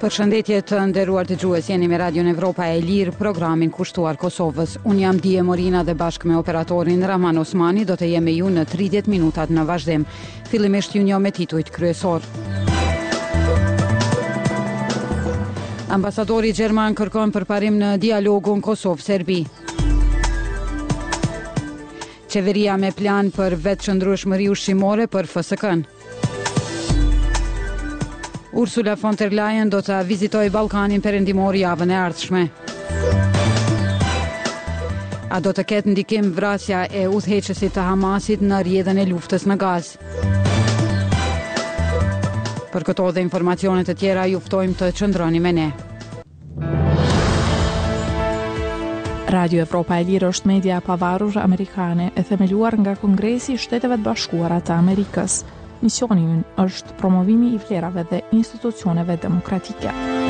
Përshëndetje të nderuar dëgjues, jeni me Radion Evropa e Lirë, programin kushtuar Kosovës. Unë jam Dije Morina dhe bashkë me operatorin Rahman Osmani do të jemi ju në 30 minutat në vazhdim. Fillimisht ju njoh me titujt kryesor. Ambasadori Gjerman kërkon përparim në dialogun Kosovë-Serbi. Qeveria me plan për vetëqëndrueshmëri ushqimore për FSK-n. Ursula von der Leyen do të vizitojë Ballkanin Perëndimor javën e ardhshme. A do të ketë ndikim vrasja e udhëheqësit të Hamasit në rrjedhën e luftës në Gazë? Për këto dhe informacionet të tjera ju ftojmë të qëndroni me ne. Radio Evropa e Lirë është media e pavarur amerikane e themeluar nga Kongresi i Shteteve të Bashkuara të Amerikës. Misioni ynë është promovimi i vlerave dhe institucioneve demokratike.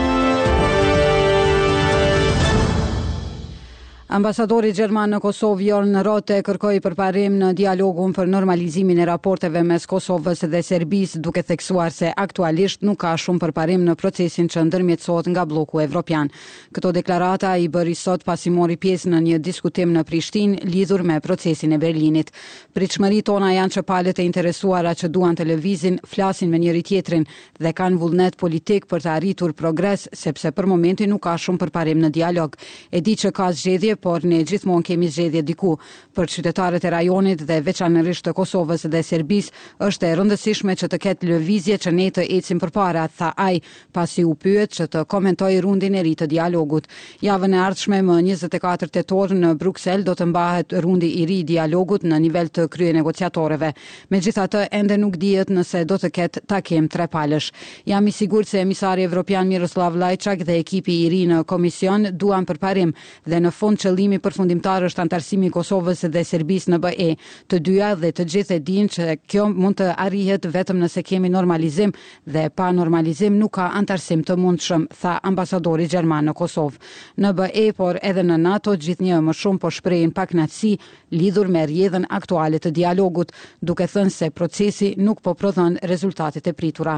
Ambasadori Gjerman në Kosovë Jorn Rote kërkoi përparim në dialogun për normalizimin e raporteve mes Kosovës dhe Serbisë, duke theksuar se aktualisht nuk ka shumë përparim në procesin që ndërmjetësohet nga bloku evropian. Këto deklarata i bëri sot pasi mori pjesë në një diskutim në Prishtinë lidhur me procesin e Berlinit. Pritshmëritë tona janë që palët e interesuara që duan të lëvizin flasin me njëri tjetrin dhe kanë vullnet politik për të arritur progres, sepse për momentin nuk ka shumë përparim në dialog. E di që ka zgjedhje, por ne gjithmonë kemi zgjedhje diku. Për qytetarët e rajonit dhe veçanërisht të Kosovës dhe Serbisë, është e rëndësishme që të ketë lëvizje që ne të ecim përpara, tha ai, pasi u pyet që të komentoj rundin e ri të dialogut. Javën e ardhshme më 24 tetor në Bruksel do të mbahet rundi i ri i dialogut në nivel të kryenegociatorëve. Megjithatë, ende nuk dihet nëse do të ketë takim trepalësh. Jam i sigurt se emisari evropian Miroslav Lajçak dhe ekipi i ri në komision duan përparim dhe në fund qëllimi përfundimtar është antarësimi i Kosovës dhe Serbisë në BE. Të dyja dhe të gjithë e dinë që kjo mund të arrihet vetëm nëse kemi normalizim dhe pa normalizim nuk ka antarësim të mundshëm, tha ambasadori Gjerman në Kosovë. Në BE, por edhe në NATO, gjithnjë më shumë po shprehin pakënaqësi lidhur me rrjedhën aktuale të dialogut, duke thënë se procesi nuk po prodhon rezultatet e pritura.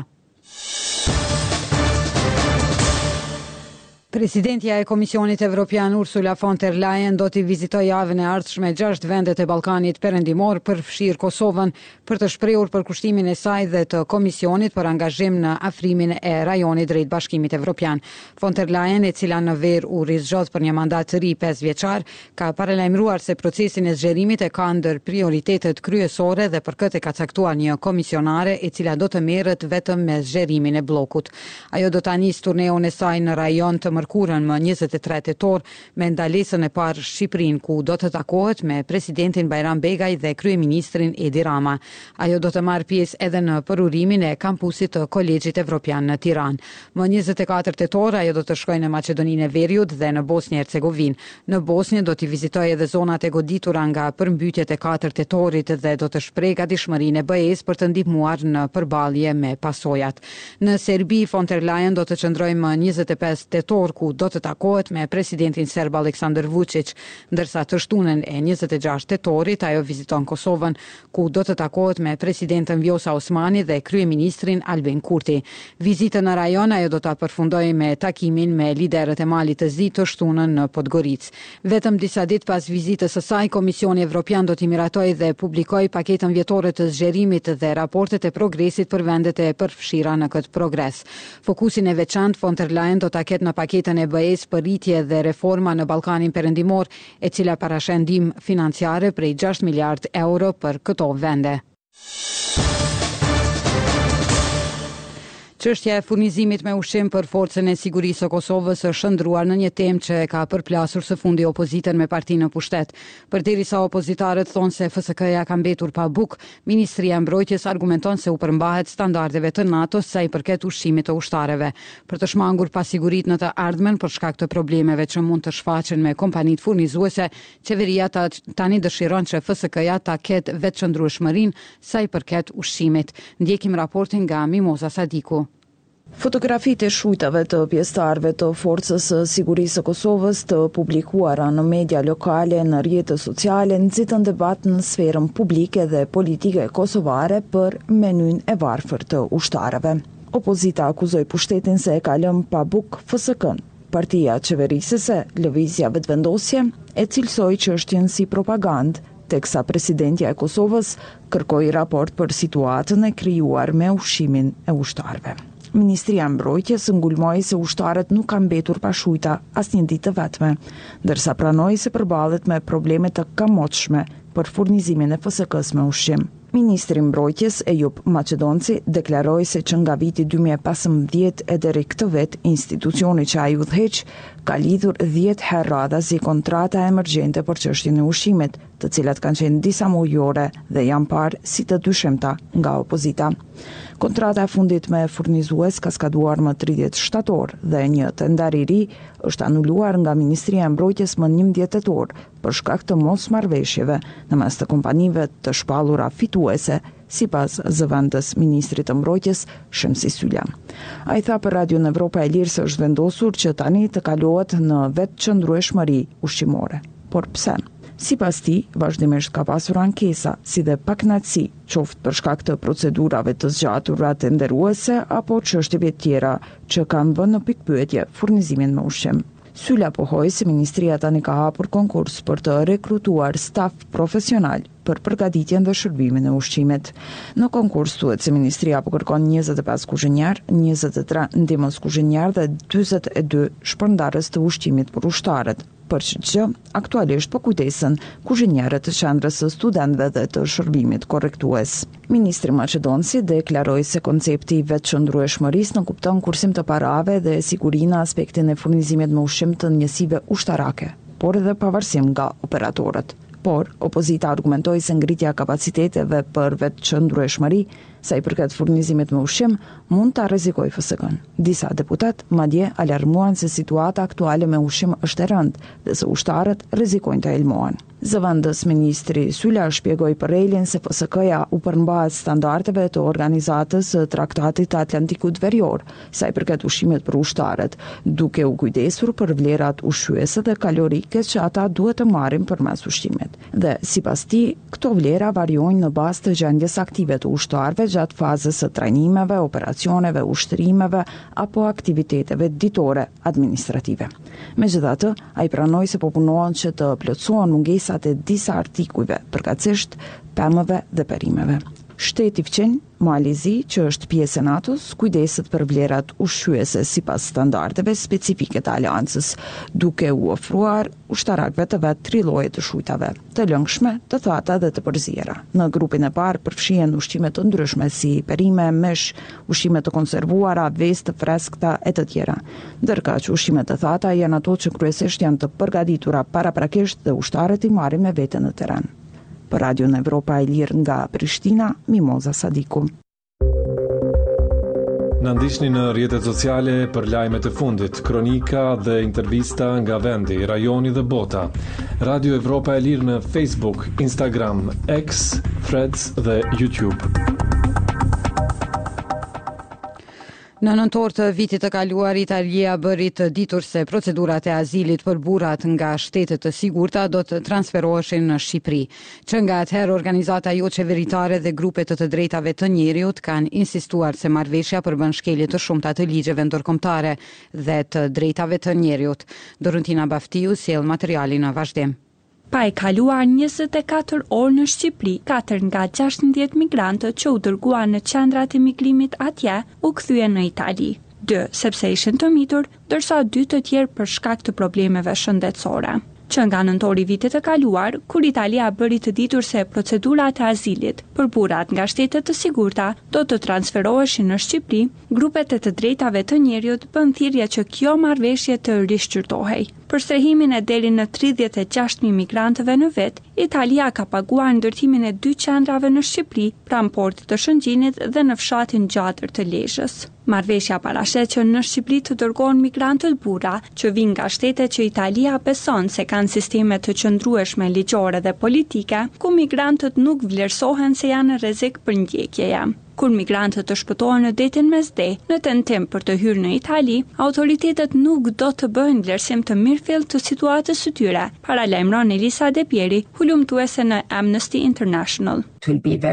Presidentja e Komisionit Evropian Ursula von der Leyen do t'i vizitojë javën e ardhshme 6 vendet e Ballkanit Perëndimor, përfshirë Kosovën, për të shprehur përkushtimin e saj dhe të Komisionit për angazhim në afrimin e rajonit drejt Bashkimit Evropian. Von der Leyen, e cila në verë u rizgjodh për një mandat të ri 5 vjeçar, ka paralajmëruar se procesin e zgjerimit e ka ndër prioritetet kryesore dhe për këtë ka caktuar një komisionare e cila do të merret vetëm me zgjerimin e bllokut. Ajo do ta nisë turneun e saj në rajon të mërkurën më 23 tetor me ndalesën e parë Shqipërinë, ku do të takohet me presidentin Bajram Begaj dhe kryeministrin Edi Rama. Ajo do të marrë pjesë edhe në përurimin e kampusit të Kolegjit Evropian në Tiranë. Më 24 tetor ajo do të shkojë në Maqedoninë e Veriut dhe në Bosnjë Hercegovinë. Në Bosnjë do t'i vizitojë edhe zonat e goditura nga përmbytjet e 4 tetorit dhe do të shprehë gatishmërinë e BE-s për të ndihmuar në përballje me pasojat. Në Serbi, von der Leyen do të qëndrojë më 25 tetor, ku do të takohet me presidentin serb Aleksandar Vučić, ndërsa të shtunën e 26 tetorit ajo viziton Kosovën, ku do të takohet me presidentën Vjosa Osmani dhe kryeministrin Albin Kurti. Vizitën në rajon ajo do ta përfundojë me takimin me liderët e Malit të Zi të shtunën në Podgoricë. Vetëm disa ditë pas vizitës së saj, Komisioni Evropian do t'i miratojë dhe publikojë paketën vjetore të zgjerimit dhe raportet e progresit për vendet e përfshira në këtë progres. Fokusin e veçantë von der Leyen do ta ketë në paketën e BE-s për rritje dhe reforma në Ballkanin Perëndimor, e cila parashën ndihmë financiare prej 6 miliard euro për këto vende. Çështja e furnizimit me ushqim për forcën e sigurisë së Kosovës është shndruar në një temë që ka përplasur së fundi opozitën me partinë në pushtet. Përderisa opozitarët thonë se FSK-ja ka mbetur pa bukë, Ministria e Mbrojtjes argumenton se u përmbahet standardeve të NATO-s sa i përket ushqimit të ushtarëve. Për të shmangur pasiguritë në të ardhmen për shkak të problemeve që mund të shfaqen me kompanitë furnizuese, qeveria tani dëshiron që FSK-ja ta ketë vetëqëndrueshmërinë sa i përket ushqimit. Ndjekim raportin nga Mimoza Sadiku. Fotografitë e shujtave të pjesëtarëve të Forcës së Sigurisë së Kosovës të publikuara në media lokale në rrjetet sociale nxitën debat në sferën publike dhe politike kosovare për menyn e varfër të ushtarëve. Opozita akuzoi pushtetin se e ka lënë pa buk FSK-n. Partia qeverisëse, Lëvizja Vetëvendosje, e cilësoi çështjen si propagandë, teksa presidentja e Kosovës kërkoi raport për situatën e krijuar me ushqimin e ushtarëve. Ministria e Mbrojtjes ngulmoi se ushtarët nuk kanë mbetur pa shujta asnjë ditë të vetme, ndërsa pranoi se përballet me probleme të kamotshme për furnizimin e FSK-s me ushqim. Ministri i Mbrojtjes Ejub Maqedonci deklaroi se që nga viti 2015 e deri këtë vit, institucioni që ai udhëheq ka lidhur 10 herë radhazi kontrata emergjente për çështjen e ushqimit, të cilat kanë qenë disa mujore dhe janë parë si të dyshimta nga opozita. Kontrata e fundit me furnizues ka skaduar më 30 shtator dhe një tender i ri është anuluar nga Ministria e Mbrojtjes më 11 tetor për shkak të mosmarrëveshjeve në mes të kompanive të shpallura fituese, sipas zëvendës ministrit të Mbrojtjes Shemsi Syljan. Ai tha për Radion Evropa e Lirë se është vendosur që tani të kalohet në vetëqëndrueshmëri ushqimore. Por pse? Sipas tij, vazhdimisht ka pasur ankesa, si dhe pakënaqësi, qoftë për shkak të procedurave të zgjatura tenderuese apo çështjeve tjera që kanë vënë në pikpyetje furnizimin me ushqim. Sylla pohoi se ministria tani ka hapur konkurs për të rekrutuar staf profesional për përgatitjen dhe shërbimin e ushqimit. Në konkurs thuhet se ministria po kërkon 25 kuzhinjar, 23 ndihmës kuzhinjar dhe 42 shpërndarës të ushqimit për ushtarët, për që aktualisht po kujdesen kuzhinjarët të qendrës së studentëve dhe të shërbimit korrektues. Ministri Maqedonci deklaroi se koncepti i vetëqëndrueshmërisë nënkupton kursim të parave dhe sigurinë në aspektin e furnizimit me ushqim të njësive ushtarake, por edhe pavarësim nga operatorët. Por, opozita argumentoi se ngritja kapaciteteve për vetëqëndrueshmëri sa i përket furnizimit me ushqim mund ta rrezikojë FSK-n. Disa deputat madje alarmuan se situata aktuale me ushqim është e rëndë dhe se ushtarët rrezikojnë të elmohen. Zëvendës ministri Sylla shpjegoi për Relin se FSK-ja u përmbahet standardeve të Organizatës së Traktatit të Atlantikut Verior, sa i përket ushqimit për ushtarët, duke u kujdesur për vlerat ushqyese dhe kalorike që ata duhet të marrin përmes ushqimit. Dhe sipas tij, këto vlera variojnë në bazë të gjendjes aktive të ushtarëve gjatë fazës së trajnimeve, operacioneve, ushtrimeve apo aktiviteteve ditore administrative. Megjithatë, ai pranoi se po punohen që të plotësohen mungesat e disa artikujve, përkatësisht pemëve dhe perimeve. Shteti fqin, Malizi, që është pjesë e NATO-s, kujdeset për vlerat ushqyese sipas standardeve specifike të aleancës, duke u ofruar ushtarakëve të vet 3 lloje të shujtave, të lëngshme, të thata dhe të përziera. Në grupin e parë përfshihen ushqime të ndryshme si perime, mish, ushqime të konservuara, vezë të freskëta e të tjera. Ndërka që ushqimet të thata janë ato që kryesisht janë të përgatitura paraprakisht dhe ushtarët i marrin me vete në terren. Për Radion Evropa e Lirë nga Prishtina, Mimoza Sadiku. Na ndiqni në rrjetet sociale për lajmet e fundit, kronika dhe intervista nga vendi, rajoni dhe bota. Radio Evropa e Lirë në Facebook, Instagram, X, Threads dhe YouTube. Në nëntor të vitit të kaluar, Italia bëri të ditur se procedurat e azilit për burrat nga shtetet të sigurta do të transferoheshin në Shqipëri. Që nga atëherë organizata jo qeveritare dhe grupet të drejtave të njerëzit kanë insistuar se marrëveshja përbën shkelje të shumta të ligjeve ndërkombëtare dhe të drejtave të njerëzit. Dorentina Baftiu sjell materialin në vazhdim. Pa e kaluar 24 orë në Shqipëri, 4 nga 16 migrantët që u dërguan në qendrat e migrimit atje u kthyen në Itali. 2 sepse ishin të mitur, ndërsa 2 të tjerë për shkak të problemeve shëndetësore. Që nga nëntori vitit të kaluar, kur Italia bëri të ditur se procedurat e azilit për burrat nga shtetet të sigurta do të transferoheshin në Shqipëri, grupet e të drejtave të njerëzit bën thirrje që kjo marrëveshje të rishqyrtohej. Për strehimin e deri në 36.000 migrantëve në vit, Italia ka paguar ndërtimin e 2 qendrave në Shqipëri, pranë portit të Shëngjinit dhe në fshatin Gjatër të Lezhës. Marrëveshja parashet që në Shqipëri të dërgohen migrantët burra që vijnë nga shtete që Italia beson se kanë sisteme të qëndrueshme ligjore dhe politike, ku migrantët nuk vlerësohen se janë në rrezik për ndjekjeja. Kur migrantët të shpëtohen në detin Mesde, në tentim për të hyrë në Itali, autoritetet nuk do të bëjnë vlerësim të mirëfillt të situatës së tyre, paralajmëron Elisa De Pieri, hulumtuese në Amnesty International. it will be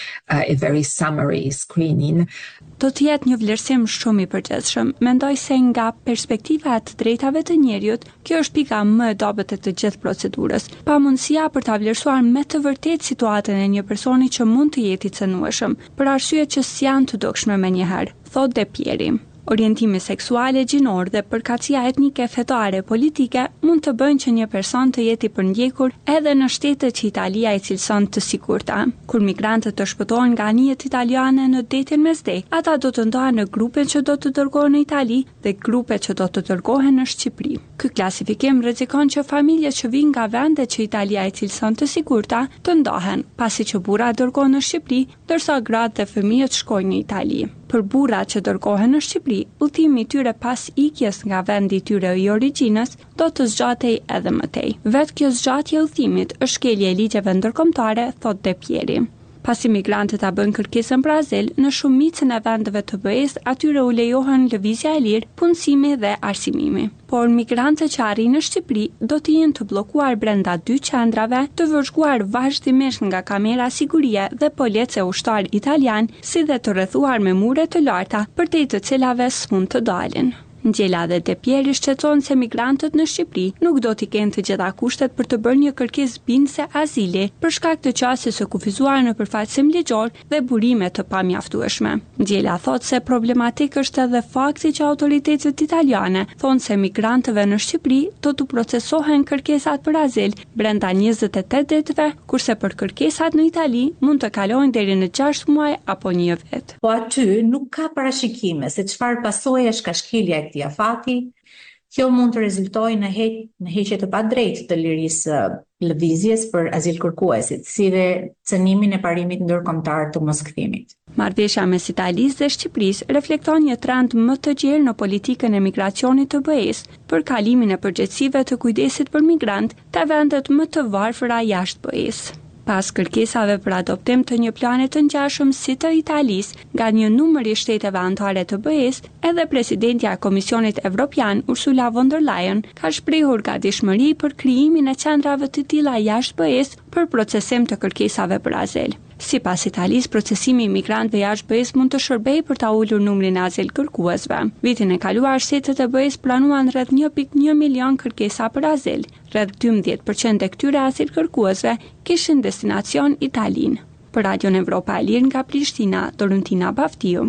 a very summary screening. Do të jetë një vlerësim shumë i përgjithshëm. Mendoj se nga perspektiva e të drejtave të njerëzit, kjo është pika më e dobët e të gjithë procedurës. Pa mundësia për ta vlerësuar me të vërtetë situatën e një personi që mund të jetë i cënueshëm, për arsye që s'janë të dukshme menjëherë, thotë De Pieri. Orientimi seksuale, gjinor dhe përkatësia etnike, fetare, politike mund të bëjnë që një person të jetë i përndjekur edhe në shtetet që Italia i cilëson të sigurta. Kur migrantët të shpëtohen nga anijet italiane në detin Mesdek, ata do të ndohen në grupet që do të dërgohen në Itali dhe grupet që do të dërgohen në Shqipëri. Ky klasifikim rrezikon që familjet që vijnë nga vendet që Italia i cilëson të sigurta të ndohen, pasi që burrat dërgohen në Shqipëri, ndërsa gratë dhe fëmijët shkojnë në Itali. Për burrat që dërgohen në Shqipëri, udhëtimi i tyre pas ikjes nga vendi i tyre i origjinës do të zgjatej edhe më tej. Vetë kjo zgjatje e udhëtimit është shkelje e ligjeve ndërkombëtare, thotë De Pieri. Pasi migrantët ta bëjnë kërkesën për azil, në shumicën e vendeve të BE-s atyre u lejohen lëvizja e lirë, punësimi dhe arsimimi. Por migrantët që arrijnë në Shqipëri do të jenë të bllokuar brenda 2 qendrave, të vëzhguar vazhdimisht nga kamera sigurie dhe policë ushtar italian, si dhe të rrethuar me mure të larta, përtej të cilave s'mund të dalin. Ngjela dhe De Pieri shqetëson se migrantët në Shqipëri nuk do t'i kenë të gjitha kushtet për të bërë një kërkesë bindëse azili për shkak të qasjes së kufizuar në përfaqësim ligjor dhe burime të pamjaftueshme. Ngjela thotë se problematik është edhe fakti që autoritetet italiane thonë se migrantëve në Shqipëri do të procesohen kërkesat për azil brenda 28 ditëve, kurse për kërkesat në Itali mund të kalojnë deri në 6 muaj apo 1 vit. Po aty nuk ka parashikime se çfarë pasojesh ka shkelja këtij afati. Kjo mund të rezultojë në heqje të padrejtë të lirisë lëvizjes për azil kërkuesit, si dhe cënimin e parimit ndërkombëtar të moskthimit. Marrëveshja mes Italisë dhe Shqipërisë reflekton një trend më të gjerë në politikën e migracionit të BE-s për kalimin e përgjegjësive të kujdesit për migrant te vendet më të varfëra jashtë BE-s. Pas kërkesave për adoptim të një plani të ngjashëm si të Italisë nga një numër i shteteve anëtare të BE-s, edhe presidentja e Komisionit Evropian Ursula von der Leyen ka shprehur gatishmëri për krijimin e qendrave të tilla jashtë BE-s për procesim të kërkesave për azil. Sipas Italisë, procesimi i migrantëve jashtë BE-s mund të shërbejë për ta ulur numrin e azil kërkuesve. Vitin e kaluar, shtetet e BE-s planuan rreth 1.1 milion kërkesa për azil. Rreth 12% e këtyre azil kërkuesve kishin destinacion Italinë. Për Radion Evropa e Lirë nga Prishtina, Dorentina Baftiu.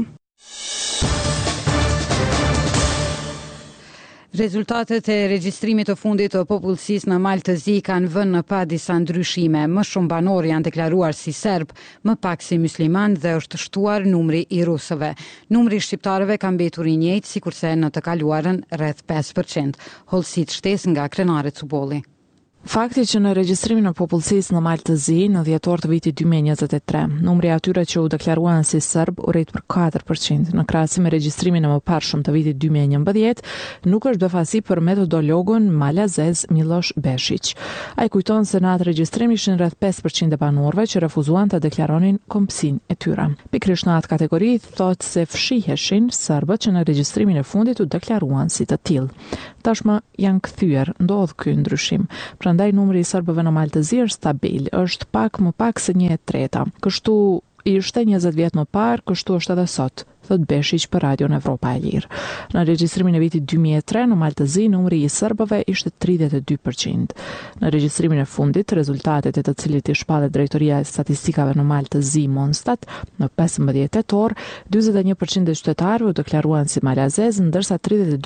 Rezultatet e regjistrimit të fundit të popullsisë në Maltëzi kanë vënë në pa disa ndryshime. Më shumë banor janë deklaruar si serb, më pak si musliman dhe është shtuar numri i rusëve. Numri i shqiptarëve ka mbetur i njëjtë sikurse në të kaluarën rreth 5%. Hollësit shtesë nga Krenare Cubolli. Fakti që në regjistrimin e popullsisë në Maltëzi në dhjetor të vitit 2023, numri i atyre që u deklaruan si serb u rrit për 4%, në krahasim me regjistrimin e mëparshëm të vitit 2011, nuk është befasi për metodologun malazez Miloš Beshić. Ai kujton se në atë regjistrim ishin rreth 5% e banorëve që refuzuan të deklaronin kombësinë e tyre. Pikërisht në atë kategori thotë se fshiheshin serbët që në regjistrimin e fundit u deklaruan si të tillë. Tashmë janë kthyer, ndodh ky ndryshim. Prandaj numri i serbëve në Maltëzi është stabil, është më pak se 1/3. Kështu ishte 20 vjet më parë, kështu është edhe sot, thot Beshić për Radion Evropa e Lirë. Në regjistrimin e vitit 2003 në Maltëzi numri i serbëve ishte 32%. Në regjistrimin e fundit, rezultatet e të cilit i shpallet Drejtoria e Statistikave në Maltëzi Monstat, në 15 tetor, 41% e qytetarëve u deklaruan si malazez, ndërsa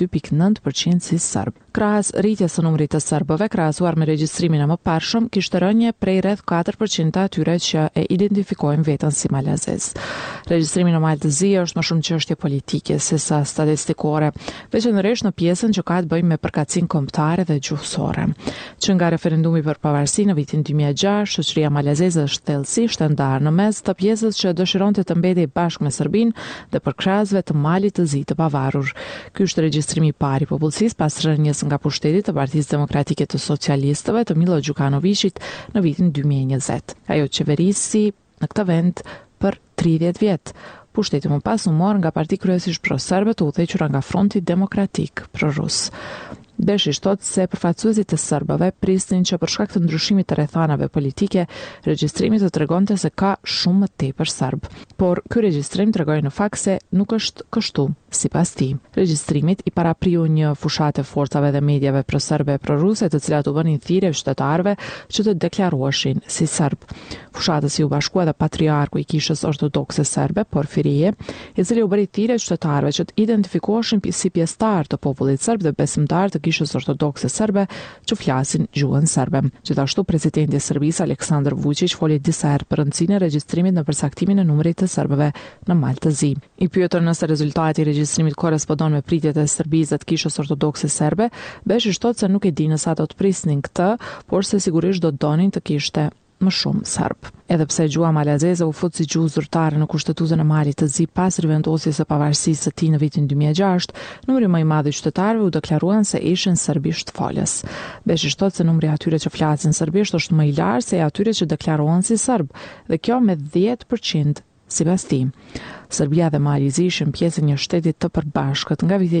32.9% si serb. Krahas rritjes së numrit të serbëve krahasuar me regjistrimin e mëparshëm, kishte rënje prej rreth 4% të atyre që e identifikojnë veten si malazez. Regjistrimi në Maltëzi është më shumë çështje politike se sa statistikore, veçanërisht në pjesën që ka të bëjë me përkatësinë kombëtare dhe gjuhësore. Që nga referendumi për pavarësi në vitin 2006, shoqëria malazeze është thellësisht e ndarë në mes të pjesës që dëshironte të mbetej bashkë me Serbinë dhe për krahasve të Malit të Zi të pavarur. Ky është regjistrimi i parë i popullsisë pas rënies nga pushteti të Partisë Demokratike të Socialistëve të Milo Đukanovićit në vitin 2020. Ajo qeverisi në këtë vend për 30 vjet. Pushteti më pas u mor nga parti kryesisht pro-serbe të udhëhequra nga Fronti Demokratik pro-rus. Beshi shtot se përfaqësuesit e serbëve prisnin që për shkak të ndryshimit të rrethanave politike, regjistrimi të tregonte se ka shumë më tepër serb. Por ky regjistrim tregoi në fakt se nuk është kështu, sipas tij. Regjistrimit i parapriu një fushatë forcave dhe mediave pro-serbe e pro-ruse, të cilat u bënin thirrje shtetarëve që të deklaroheshin si serb. Fushatës u bashkua edhe patriarku i kishës ortodokse serbe, Porfirije, i cili u bëri thirrje shtetarëve që të identifikoheshin si pjesëtar të popullit serb dhe besimtar të kishës ortodokse serbe që flasin gjuhën serbe. Gjithashtu presidenti i Serbisë Aleksandar Vučić foli disa herë për rëndësinë e regjistrimit në përcaktimin e numrit të serbëve në Maltëzi. I pyetur nëse rezultati i regjistrimit korrespondon me pritjet e Serbisë të kishës ortodokse serbe, Beshi shtot se nuk e dinë sa do të prisnin këtë, por se sigurisht do donin të kishte më shumë serb. Edhe pse gjuha malazeze u fut si gjuhë zyrtare në Kushtetutën e Malit të Zi pas rivendosjes së pavarësisë së tij në vitin 2006, numri më i madh i qytetarëve u deklaruan se ishin serbisht folës. Beshi shtot se numri atyre që flasin serbisht është më i lartë se atyre që deklarohen si serb, dhe kjo me 10%. Sipas tij, Serbia dhe Malizi ishin pjesë e një shteti të përbashkët nga viti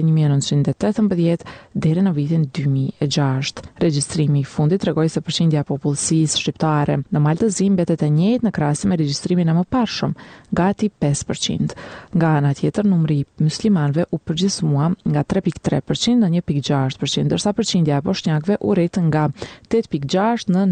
1918 deri në vitin 2006. Regjistrimi i fundit tregoi se përqindja e popullsisë shqiptare në Maltëzi mbetet e njëjtë në krahasim me regjistrimin e mëparshëm, gati 5%. Nga ana tjetër, numri i muslimanëve u përgjysmua nga 3.3% në 1.6%, ndërsa përqindja e bosnjakëve u rrit nga 8.6 në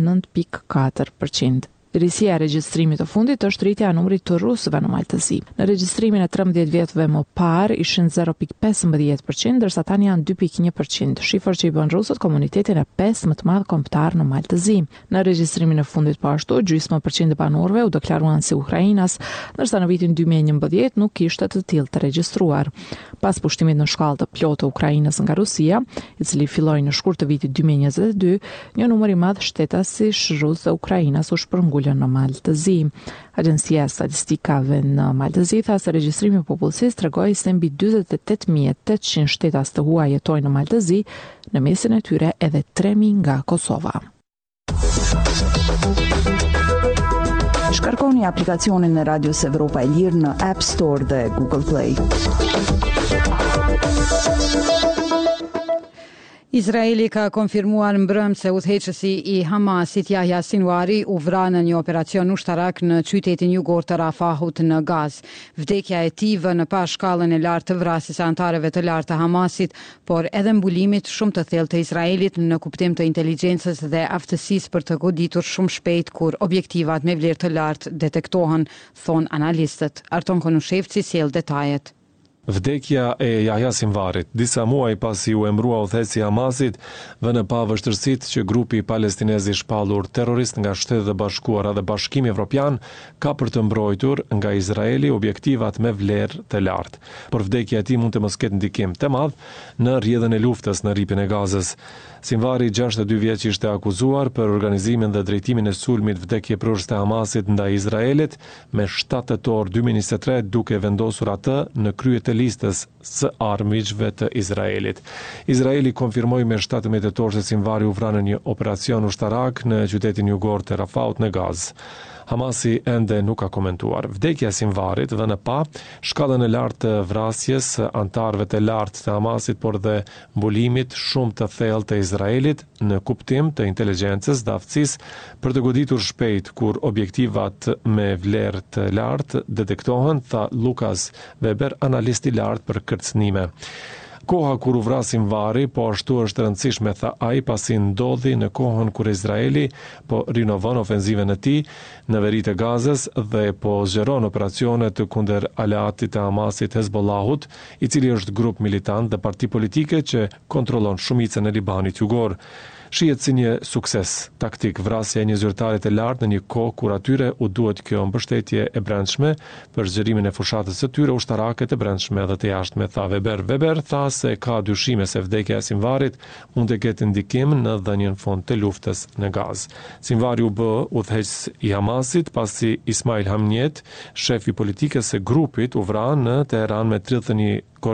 9.4%. Risia e regjistrimit të fundit është rritja e numrit të rusëve në Maltëzi. Në regjistrimin e 13 vjetëve më parë ishin 0.15%, ndërsa tani janë 2.1%, shifër që i bën rusët komunitetin e 5 më të madh kombëtar në Maltëzi. Në regjistrimin e fundit po ashtu, gjysmë % e banorëve u deklaruan si ukrainas, ndërsa në vitin 2011 nuk kishte të tillë të regjistruar. Pas pushtimit në shkallë të plotë të Ukrainës nga Rusia, i cili filloi në shkurt të vitit 2022, një numër i madh shtetash rusë dhe ukrainas u shpërngulën në Maltëzi. Agjencia e Statistikave në Maltëzi tha se regjistrimi i popullsisë tregoi se mbi 48.800 shtetas të huaj jetojnë në Maltëzi, në mesin e tyre edhe 3.000 nga Kosova. Shkarkoni aplikacionin e Radios Evropa e Lirë në App Store dhe Google Play. Izraeli ka konfirmuar mbrëm se udhëheqësi i Hamasit Yahya Sinwari u vra në një operacion ushtarak në qytetin jugor të Rafahut në Gazë. Vdekja e tij vë në pas shkallën e lartë të vrasjes së anëtarëve të lartë të Hamasit, por edhe mbulimit shumë të thellë të Izraelit në kuptim të inteligjencës dhe aftësisë për të goditur shumë shpejt kur objektivat me vlerë të lartë detektohen, thon analistët. Arton Konushevci sjell detajet. Vdekja e Yahya Sinwarit, disa muaj pasi u emërua udhëheqësi i Hamasit, vënë pa vështirësitë që grupi palestinez i shpallur terrorist nga Shtetet e Bashkuara dhe Bashkimi Evropian ka për të mbrojtur nga Izraeli objektivat me vlerë të lartë. Por vdekja e tij mund të mos ketë ndikim të madh në rrjedhën e luftës në rripin e Gazës. Sinwari, 62 vjeç, ishte akuzuar për organizimin dhe drejtimin e sulmit vdekjeprurës të Hamasit ndaj Izraelit me 7 tetor 2023, duke vendosur atë në krye të listës së armiqve të Izraelit. Izraeli konfirmoi me 17 tetor se Sinwari u vra në një operacion ushtarak në qytetin jugor të Rafahut në Gazë. Hamasi ende nuk ka komentuar. Vdekja e Sinwarit vënë pa shkallën e lartë të vrasjes antarëve të lartë të Hamasit, por dhe mbulimit shumë të thellë të Izraelit në kuptim të inteligjencës dhe aftësisë për të goditur shpejt kur objektivat me vlerë të lartë detektohen, tha Lukas Weber, analist i lartë për kërcënime. Koha kur u vra Sinwari po ashtu është e rëndësishme, tha ai, pasi ndodhi në kohën kur Izraeli po rinovon ofenzivën e tij në veritë e Gazës dhe po zgjeron operacione të kundër aleatit të Hamasit Hezbollahut, i cili është grup militant dhe parti politike që kontrollon shumicën e Libanit jugor. Shihet si një sukses taktik vrasja e një zyrtari të lartë në një kohë kur atyre u duhet kjo mbështetje e brendshme për zgjerimin e fushatës së tyre ushtarake të brendshme dhe të jashtme, tha Weber. Weber tha se ka dyshime se vdekja e Sinwarit mund të ketë ndikim në dhënien fund të luftës në Gazë. Sinwari u bë udhëheqës i Hamasit pasi Ismail Hamniet, shefi politikës së grupit, u vra në Teheran me 31 korrik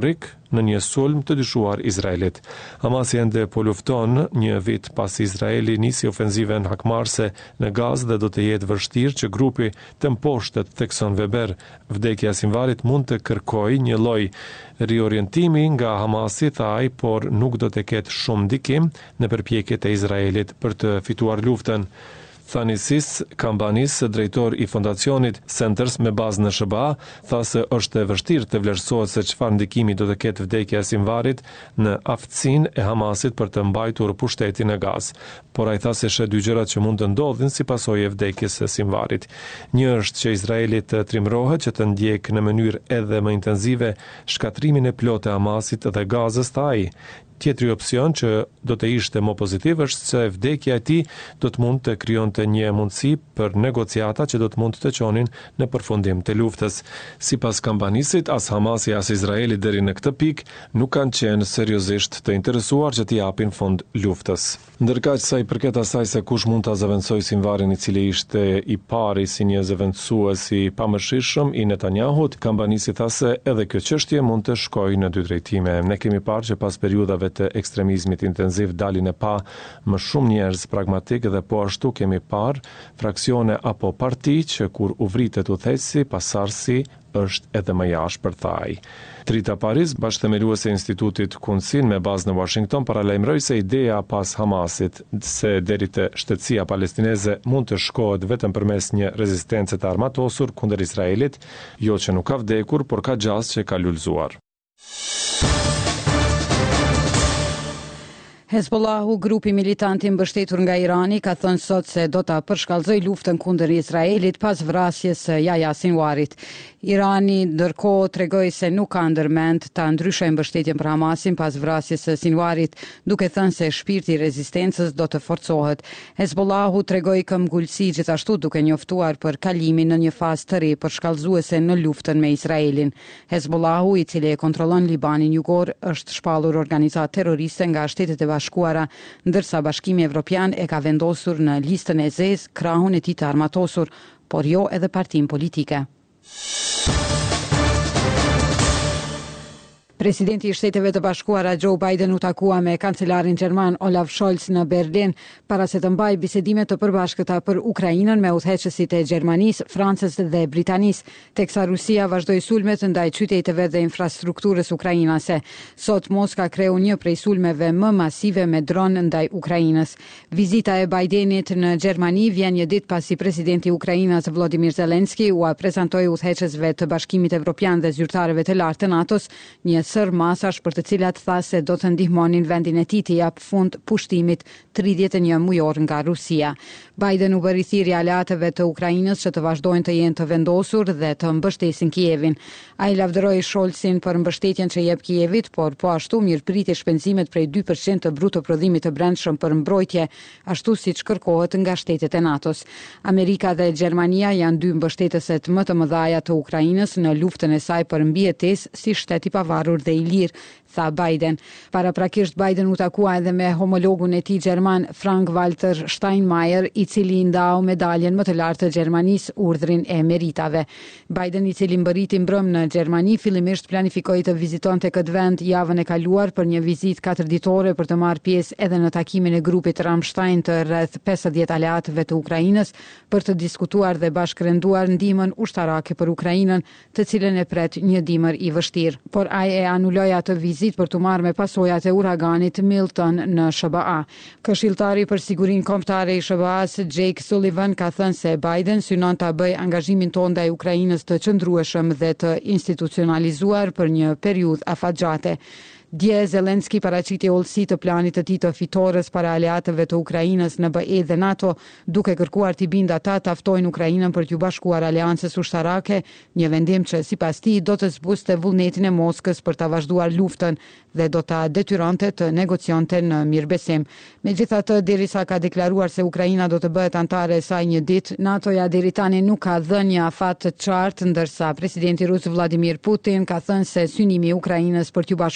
në një sulm të dyshuar Izraelit. Hamasi ende po lufton një vit pas Izraeli nisi ofenziven hakmarrëse në Gazë dhe do të jetë vështirë që grupi të mposhtet, thekson Weber. Vdekja e Sinvarit mund të kërkojë një lloj riorientimi nga Hamasi, tha ai, por nuk do të ketë shumë ndikim në përpjekjet e Izraelit për të fituar luftën. Thanisis Kambanis, drejtor i fondacionit Centers me bazë në SBA, tha se është e vështirë të vlerësohet se çfarë ndikimi do të ketë vdekja e Sinvarit në aftësinë e Hamasit për të mbajtur pushtetin në Gazë. Por ai tha se sheh dy gjërat që mund të ndodhin si pasojë e vdekjes së Sinvarit. Një është që Izraeli të trimrohet që të ndjek në mënyrë edhe më intensive shkatrimin e plotë të Hamasit dhe Gazës, tha ai. Tjetri opsion që do të ishte më pozitiv është se vdekja e tij do të mund të krijonte një mundësi për negociata që do të mund të çonin në përfundim të luftës. Sipas Kambanisit, as Hamasi as Izraeli deri në këtë pikë nuk kanë qenë seriozisht të interesuar që t'i japin fund luftës. Ndërkaq sa i përket asaj se kush mund ta zëvendësojë Sinvarin, i cili ishte i pari si një zëvendësues i pamëshirshëm i Netanyahut, Kambanisi tha se edhe kjo çështje mund të shkojë në dy drejtime. Ne kemi parë që pas periudhave të ekstremizmit intensiv dalin e pa më shumë njerëz pragmatik dhe po ashtu kemi parë fraksione apo parti që kur u vritet udhëheqësi, pasardhësi është edhe më jashtë, për tha ai. Trita Paris, bashkëthemeluese e Institutit Kunsin me bazë në Washington, paralajmëroi se ideja pas Hamasit se deri te shtetësia palestineze mund të shkohet vetëm përmes një rezistence të armatosur kundër Izraelit, jo që nuk ka vdekur, por ka gjasë që ka lulëzuar. Hezbollahu, grupi militant i mbështetur nga Irani, ka thënë sot se do ta përshkallëzojë luftën kundër Izraelit pas vrasjes së Yahya Sinwarit. Irani ndërkohë tregoi se nuk ka ndërmend ta ndryshojë mbështetjen për Hamasin pas vrasjes së Sinwarit, duke thënë se shpirti i rezistencës do të forcohet. Hezbollahu tregoi këmbgulsi gjithashtu duke njoftuar për kalimin në një fazë të re përshkallëzuese në luftën me Izraelin. Hezbollahu, i cili e kontrollon Libanin jugor, është shpallur organizatë terroriste nga Shtetet e Bashkuara, ndërsa Bashkimi Evropian e ka vendosur në listën e zezë krahun e tij të armatosur, por jo edhe partinë politike. Presidenti i Shteteve të Bashkuara Joe Biden u takua me kancelarin gjerman Olaf Scholz në Berlin para se të mbajë bisedime të përbashkëta për Ukrainën me udhëheqësit e Gjermanisë, Francës dhe Britanisë, teksa Rusia vazhdoi sulmet ndaj qyteteve dhe infrastrukturës ukrainase. Sot Moska kreu një prej sulmeve më masive me dron ndaj Ukrainës. Vizita e Bidenit në Gjermani vjen një ditë pasi presidenti i Ukrainës Volodymyr Zelensky u prezantoi udhëheqësve të Bashkimit Evropian dhe zyrtarëve të lartë të NATO-s një sër masash për të cilat tha se do të ndihmonin vendin e tij të jap fund pushtimit 31 mujor nga Rusia. Biden u bëri thirrje aleatëve të Ukrainës që të vazhdojnë të jenë të vendosur dhe të mbështesin Kievin. Ai lavdëroi Scholzin për mbështetjen që jep Kievit, por po ashtu mirëpriti shpenzimet prej 2% të bruto prodhimit të brendshëm për mbrojtje, ashtu siç kërkohet nga shtetet e NATO-s. Amerika dhe Gjermania janë dy mbështetëset më të mëdha të Ukrainës në luftën e saj për mbijetesë si shtet i pavarur dhe i lirë, tha Biden. Paraprakisht Biden u takua edhe me homologun e tij gjerman Frank-Walter Steinmeier, i cili i ndau medaljen më të lartë të Gjermanisë, urdhrin e meritave. Biden, i cili mbërriti mbrëm në Gjermani, fillimisht planifikoi të vizitonte këtë vend javën e kaluar për një vizitë 4 ditore për të marrë pjesë edhe në takimin e grupit Ramstein të rreth 50 aleatëve të Ukrainës për të diskutuar dhe bashkërenduar ndihmën ushtarake për Ukrainën, të cilën e pret një dimër i vështirë. Por ai e anuloi atë vizitë për të marrë me pasojat e uraganit Milton në SBA. Këshilltari për sigurinë kombëtare i SBA-s Jake Sullivan ka thënë se Biden synon ta bëjë angazhimin tonë ndaj Ukrainës të qëndrueshëm dhe të institucionalizuar për një periudhë afatgjate. Dje Zelensky paraqiti ullësi të planit të tij të fitores para aleatëve të Ukrainës në BE dhe NATO, duke kërkuar t'i bindë ata të ftojnë Ukrainën për t'u bashkuar aleancës ushtarake, një vendim që sipas tij do të zbuste vullnetin e Moskës për ta vazhduar luftën dhe do ta detyronte të negocionte në mirëbesim. Megjithatë, derisa ka deklaruar se Ukraina do të bëhet antare e saj një ditë, NATO-ja deri tani nuk ka dhënë një afat të qartë, ndërsa presidenti rus Vladimir Putin ka thënë se synimi i Ukrainës për t'u bashkuar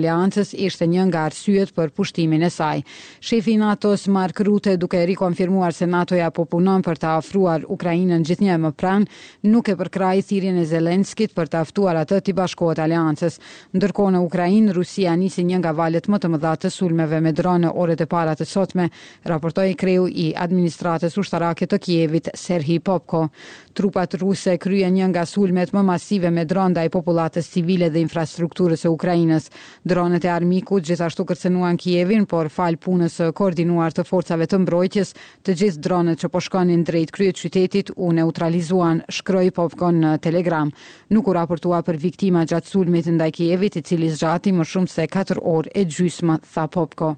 aleancës ishte një nga arsyet për pushtimin e saj. Shefi i NATO-s Mark Rutte, duke rikonfirmuar se NATO-ja po punon për ta ofruar Ukrainën gjithnjë më pranë, nuk e përkrahej thirrjen e Zelenskit për ta ftuar atë të bashkohet aleancës. Ndërkohë në Ukrainë, Rusia nisi një nga valët më të mëdha të sulmeve me dronë në orët e para të sotme, raportoi kreu i administratës ushtarake të Kievit, Serhij Popko. Trupat ruse kryen një nga sulmet më masive me dronë ndaj popullatës civile dhe infrastrukturës së Ukrainës. Dronet e armikut gjithashtu kërcënuan Kievin, por fal punës së koordinuar të forcave të mbrojtjes, të gjithë dronet që po shkonin drejt kryeqytetit u neutralizuan, shkroi Popko në Telegram. Nuk u raportua për viktima gjatë sulmit ndaj Kievit, i cili zgjati më shumë se 4 orë e gjysmë, tha Popko.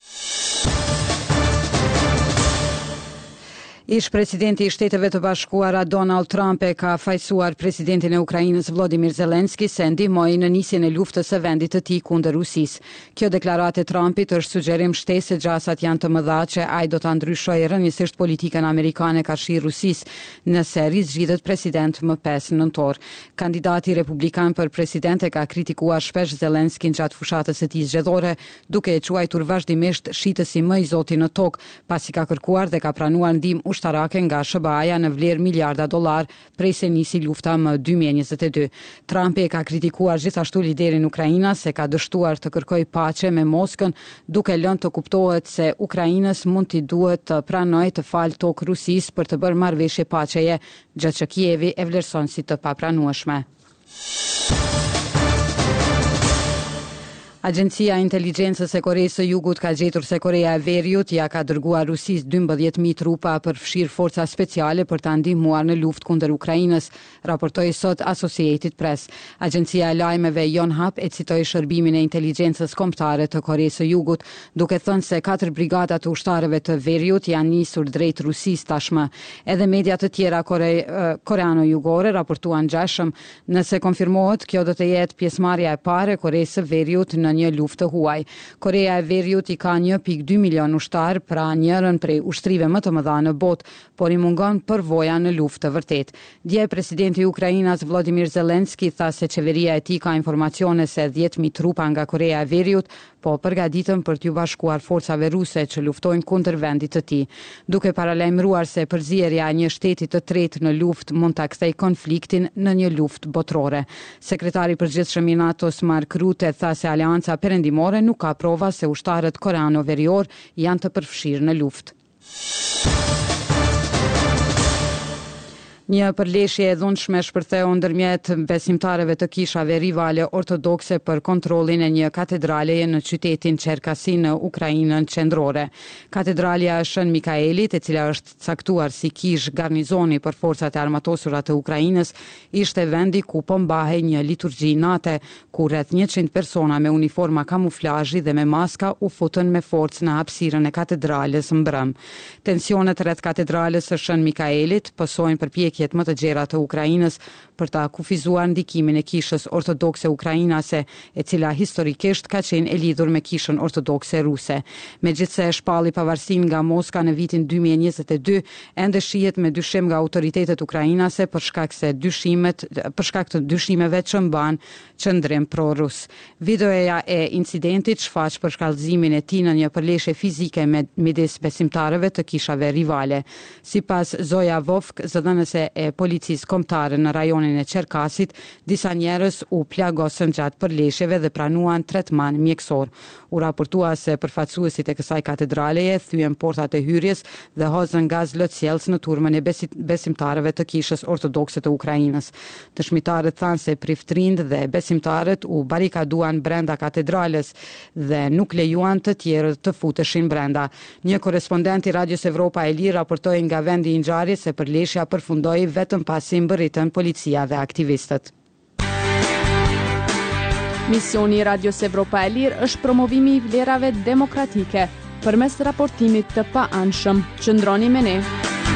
Ish presidenti i Shteteve të Bashkuara Donald Trump e ka fajsuar presidentin e Ukrainës Volodymyr Zelensky se ndihmoi në nisjen e luftës së vendit të tij kundër Rusisë. Kjo deklaratë e Trumpit është sugjerim shtesë se gjasat janë të mëdha që ai do ta ndryshojë rrënjësisht politikën amerikane karshi Rusisë nëse rizgjidhet president më 5 nëntor. Kandidati republikan për president e ka kritikuar shpesh Zelenskyn gjatë fushatës së tij zgjedhore, duke e quajtur vazhdimisht shitësi më i zoti në tokë, pasi ka kërkuar dhe ka pranuar ndihmë ushtarake nga SBA-ja në vlerë miliarda dollar prej se nisi lufta më 2022. Trump e ka kritikuar gjithashtu liderin Ukrainas se ka dështuar të kërkojë paqe me Moskën, duke lënë të kuptohet se Ukrainës mund t'i duhet të pranojë të falë tokë Rusisë për të bërë marrëveshje paqeje, gjë që Kievi e vlerëson si të papranueshme. Agjencia e Inteligjencës e Koreas së Jugut ka gjetur se Korea e Veriut ja ka dërguar Rusisë 12.000 trupa për fshir forca speciale për ta ndihmuar në luftë kundër Ukrainës, raportoi sot Associated Press. Agjencia e lajmeve Yonhap e citoi shërbimin e inteligjencës kombëtare të Koreas së Jugut, duke thënë se 4 brigada të ushtarëve të Veriut janë nisur drejt Rusisë tashmë. Edhe media të tjera koreano-jugore raportuan ngjashëm. Nëse konfirmohet, kjo do të jetë pjesëmarrja e parë e Koreas së Veriut në një luftë të huaj. Korea e Veriut i ka 1.2 milion ushtar, pra njërën prej ushtrive më të mëdha në botë, por i mungon përvoja në luftë të vërtetë. Dje presidenti i Ukrainës Volodymyr Zelensky tha se qeveria e tij ka informacione se 10.000 trupa nga Korea e Veriut po përgatiten për t'ju bashkuar forcave ruse që luftojnë kundër vendit të tij, duke paralajmëruar se përzierja e një shteti të tretë në luftë mund ta kthejë konfliktin në një luftë botërore. Sekretari i përgjithshëm i NATO-s Mark Rutte tha se Aleanca Perëndimore nuk ka prova se ushtarët koreano-verior janë të përfshirë në luftë. Një përleshje e dhunshme shpërtheu ndërmjet besimtarëve të kishave rivale ortodokse për kontrollin e një katedraleje në qytetin Cherkasy në Ukrainën qendrore. Katedralja e Shën Mikaelit, e cila është caktuar si kish garnizoni për forcat e armatosura të Ukrainës, ishte vendi ku po mbahej një liturgji nate, ku rreth 100 persona me uniforma kamuflazhi dhe me maska u futën me forcë në hapësirën e katedrales mbrëm. Tensionet rreth katedrales së Shën Mikaelit pësojnë përpjekjet më të gjera të Ukrainës për ta kufizuar ndikimin e kishës ortodokse ukrainase, e cila historikisht ka qenë e lidhur me kishën ortodokse ruse. Megjithse shpalli pavarësinë nga Moska në vitin 2022, ende shihet me dyshim nga autoritetet ukrainase për shkak të dyshimeve që mban qendrim pro-rus. Videoja e incidentit shfaq përshkallëzimin e tij në një përleshje fizike midis besimtarëve të kishave rivale. Sipas Zoja Vovk, zëdhënëse e policisë kombëtare në rajonin e Cherkasit, disa njerëz u plagosën gjatë përleshjeve dhe pranuan tretman mjekësor. U raportua se përfaqësuesit e kësaj katedraleje thyen portat e hyrjes dhe hozën gaz lotësjellës në turmën e besimtarëve të kishës ortodokse të Ukrainës. Dëshmitarët thanë se priftrind dhe besimtarët u barikaduan brenda katedrales dhe nuk lejuan të tjerët të futeshin brenda. Një korrespondent i Radios Evropa e Lirë raportoi nga vendi i ngjarjes se përleshja përfundoi vetëm pasi mbërritën policia dhe aktivistët. Misioni i Radios Evropa e Lirë është promovimi i vlerave demokratike përmes raportimit të paanshëm. Qëndroni me ne.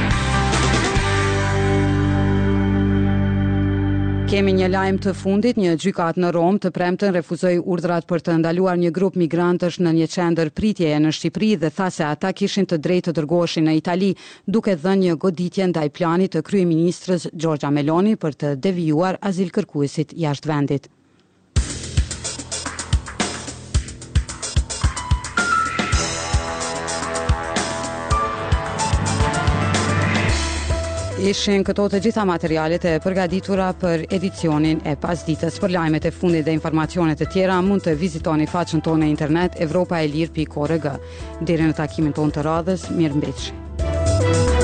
Kemi një lajm të fundit, një gjykatë në Rom të premten refuzoi urdhrat për të ndaluar një grup migrantësh në një qendër pritjeje në Shqipëri dhe tha se ata kishin të drejtë të dërgoheshin në Itali, duke dhënë një goditje ndaj planit të kryeministrës Giorgia Meloni për të devijuar azilkërkuesit jashtë vendit. Ishin këto të gjitha materialet e përgatitura për edicionin e pasdites. Për lajmet e fundit dhe informacionet e tjera mund të vizitoni faqen tonë në internet evropaelir.org. Deri në takimin tonë të radhës, mirëmbëjtje.